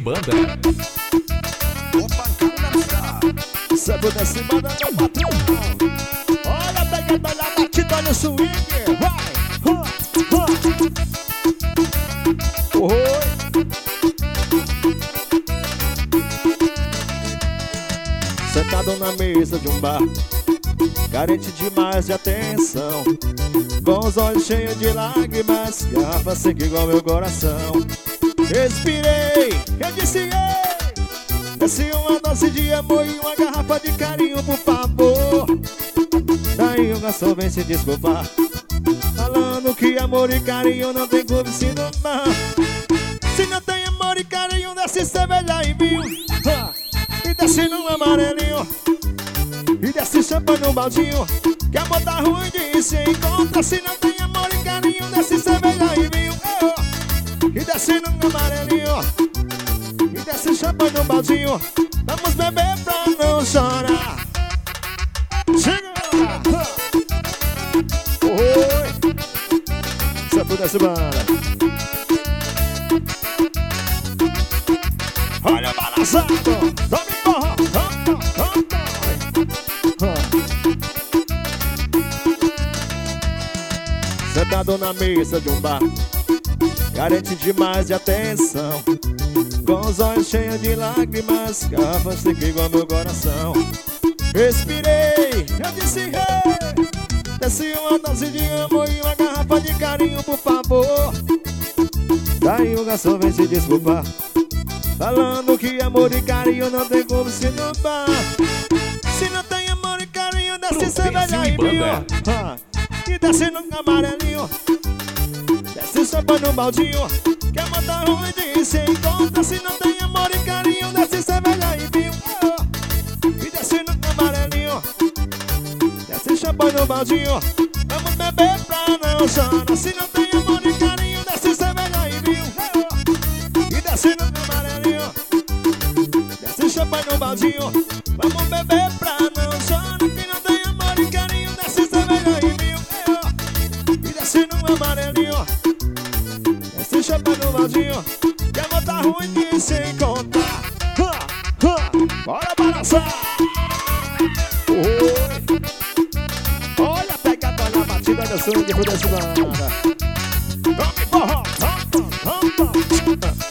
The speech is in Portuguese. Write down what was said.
Banda. Opa, cara, se pudesse mandar meu patrão. Olha, pegando na batida no swing. Vai, oi. Sentado na mesa de um bar, carente demais de atenção, com os olhos cheios de lágrimas, garrafa seca igual meu coração. Respirei, eu disse ei, desce uma dose de amor e uma garrafa de carinho, por favor. Daí o garçom vem se desculpar, falando que amor e carinho não tem como se domar. Se não tem amor e carinho, desce cerveja e vinho, e desce num amarelinho, e desce champanhe no baldinho, que amor tá ruim de se encontrar. Se não tem amor e carinho, desce cerveja e vinho, e desce num amarelinho, e desce champanhe no baldinho. Vamos beber pra não chorar. Chega! Oi! Se pudesse banda. Olha o balançado! Tome porra! Sentado na mesa de um bar, carente demais de atenção, com os olhos cheios de lágrimas, garrafa seca igual meu coração. Respirei, eu disse hey, desce uma dose de amor e uma garrafa de carinho, por favor. Daí o garçom vem se desculpar, falando que amor e carinho não tem como se domar. Se não tem amor e carinho, desce cerveja e vinho, e desce num amarelinho, desce champanhe no baldinho, que amor tá ruim de se encontrar. Se não tem amor e carinho, desce cerveja e vinho, e desce num amarelinho, desce champanhe no baldinho. Vamos beber pra não chorar. Se não tem amor e carinho, desce cerveja e vinho, e desce num amarelinho, desce champanhe no baldinho. Vamos beber pra não chorar. Se não tem amor e carinho, desce cerveja e vinho, e desce num amarelinho, desce champanhe no baldinho, que amor tá ruim de se encontrar. Bora balançar! Oi. Olha, pega a batida da swing, por esse banda. Vamos, porra!